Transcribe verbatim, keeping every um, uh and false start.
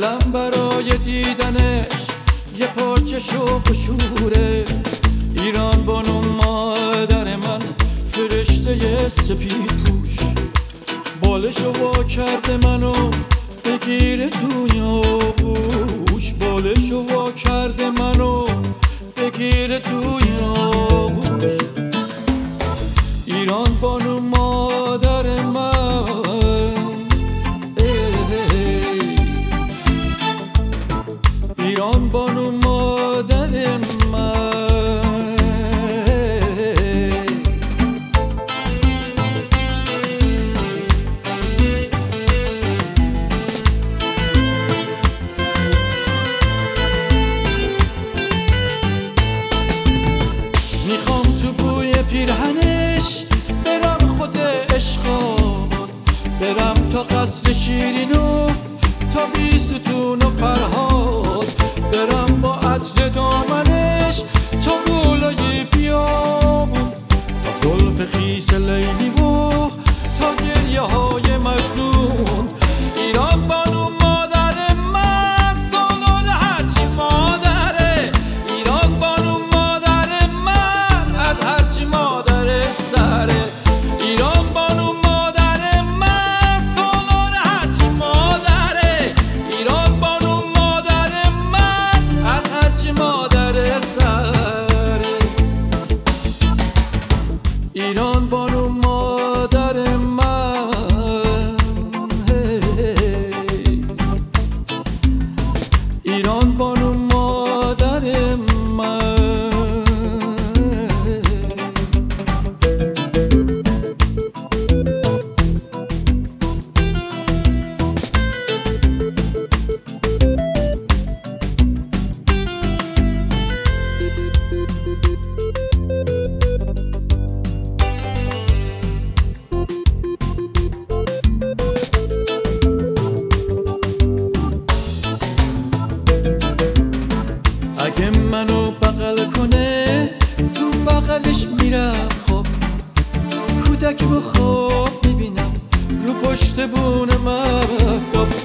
دلم برای دیدنش یه پارچه شوق و شوره. ایران بانو مادر من فرشته سپید پوش، بالشو وا کرده منو بگیره توی آغوش، بالشو وا کرده منو بگیره توی آغوش. ایران بانو مادر من، ایران بانو مادر من. میخوام تو بوی پیرهنش برم خود عشقا، برم تا قصر شیرینو تا بیستون و فرهاد، برم با عطر دامنش تا گلای بیابون، تا زلف خیس لیلی و تا گریه های مجنون. ایران بانو مادر من سالار هرچی مادره، ایران بانو مادر من از هرچی مادر سره. ایران بانو مادر من سالار هرچی مادره، ایران بانو مادر من از هرچی مادر سره. ایران بانو مادر من، ایران بانو مادر من. اگه منو بغل کنه تو بغلش میرم خواب، کودک رو خواب میبینم رو پشت بون مهتاب.